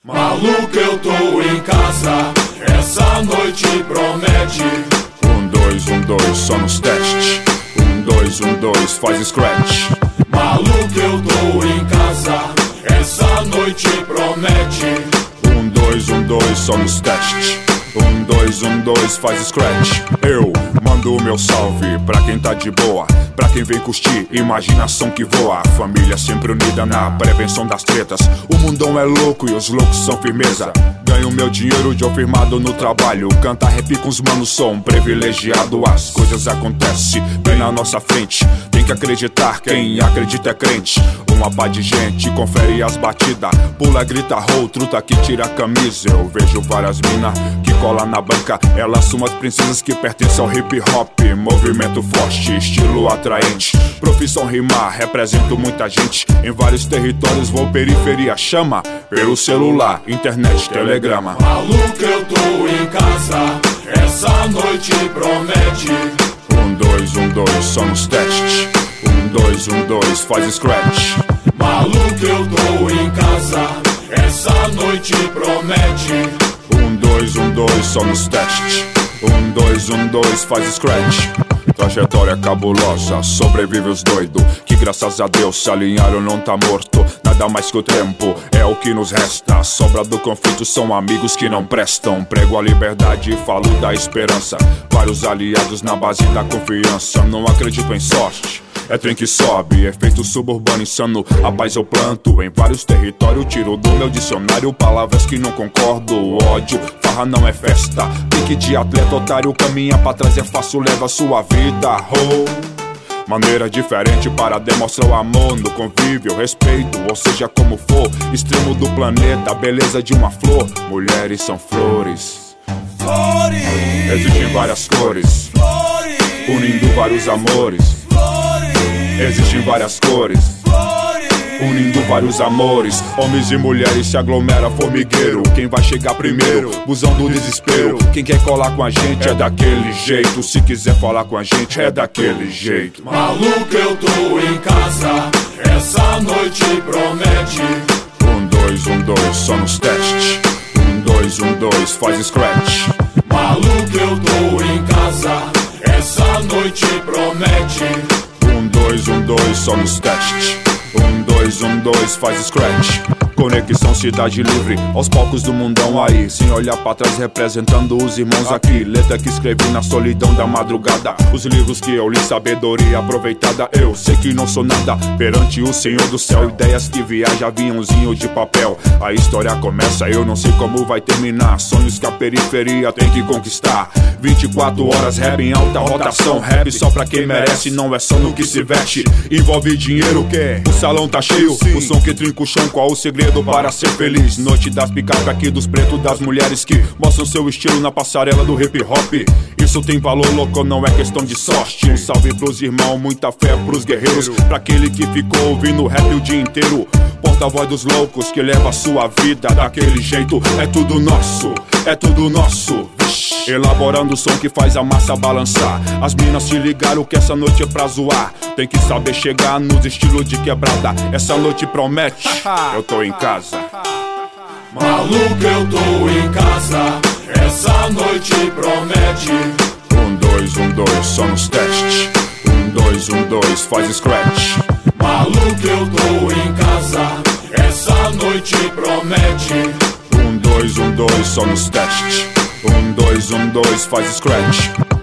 Maluco, eu tô em casa, essa noite promete. 1, 2, 1, 2, só nos testes. 1, 2, 1, 2, faz scratch. Maluco, eu tô em casa, essa noite promete. 1, 2, 1, 2, só nos testes. 1, 2, 1, 2, faz scratch. Eu mando o meu salve pra quem tá de boa, pra quem vem curtir, imaginação que voa. Família sempre unida na prevenção das tretas. O mundão é louco e os loucos são firmeza. Ganho meu dinheiro de firmado no trabalho. Canta rap com os manos, sou um privilegiado. As coisas acontecem bem na nossa frente. Tem que acreditar, quem acredita é crente. Uma pá de gente confere as batidas. Pula, grita, rou, truta que tira a camisa. Eu vejo várias mina que cola na banca. Elas são as princesas que pertencem ao hip hop. Movimento forte, estilo atraente. Profissão rimar, represento muita gente. Em vários territórios vou periferia. Chama pelo celular, internet, telegrama. Maluco, eu tô em casa, essa noite promete. 1, 2, 1, 2, só nos testes. 1, 2, 1, 2, faz scratch. Maluco, eu tô em casa, essa noite promete. 1, 2, 1, 2, só nos testes. 1, 2, 1, 2, faz scratch. Trajetória cabulosa, sobrevive os doidos que graças a Deus se alinharam, não tá morto. Nada mais que o tempo, é o que nos resta. Sobra do conflito são amigos que não prestam. Prego a liberdade e falo da esperança. Vários aliados na base da confiança. Não acredito em sorte, é trem que sobe, efeito suburbano insano. A paz eu planto em vários territórios. Tiro do meu dicionário palavras que não concordo. Ódio, farra não é festa. Pique de atleta, otário, caminha pra trás é fácil, leva sua vida. Maneira diferente para demonstrar o amor no convívio, respeito, ou seja como for. Extremo do planeta, a beleza de uma flor. Mulheres são flores, Flores, existem várias cores, flores, unindo vários amores. Existem várias cores, unindo vários amores. Homens e mulheres se aglomera formigueiro. Quem vai chegar primeiro? Busão do desespero. Quem quer colar com a gente é daquele jeito. Se quiser falar com a gente é daquele jeito. Maluco, eu tô em casa, essa noite promete. 1, 2, 1, 2, só nos testes. 1, 2, 1, 2, faz scratch. Maluco, eu tô em casa, essa noite promete. 1, 2, 1, 2, só nos testes. 1, 2, 1, 2, faz scratch. Conexão Cidade Livre, aos palcos do mundão aí. Sem olhar pra trás, representando os irmãos aqui. Letra que escrevi na solidão da madrugada. Os livros que eu li, sabedoria aproveitada. Eu sei que não sou nada perante o Senhor do céu. Ideias que viajam, aviãozinho de papel. A história começa, eu não sei como vai terminar. Sonhos que a periferia tem que conquistar. 24 horas, rap em alta rotação. Rap só pra quem merece, não é só no que se veste. Envolve dinheiro, o salão tá cheio. O som que trinca o chão, qual o segredo para ser feliz? Noite das picapes aqui, dos pretos, das mulheres que mostram seu estilo na passarela do hip hop. Isso tem valor, louco, não é questão de sorte. Um salve pros irmãos, muita fé pros guerreiros. Pra aquele que ficou ouvindo rap o dia inteiro. Porta-voz dos loucos que leva a sua vida daquele jeito. É tudo nosso, é tudo nosso. Elaborando o som que faz a massa balançar. As minas se ligaram que essa noite é pra zoar. Tem que saber chegar nos estilos de quebrada. Essa noite promete, eu tô em casa. Maluco, eu tô em casa, essa noite promete. 1, 2, 1, 2, só nos testes. 1, 2, 1, 2, faz scratch. Maluco, eu tô em casa, essa noite promete. 1, 2, 1, 2, só nos testes. 1, 2, 1, 2, faz scratch.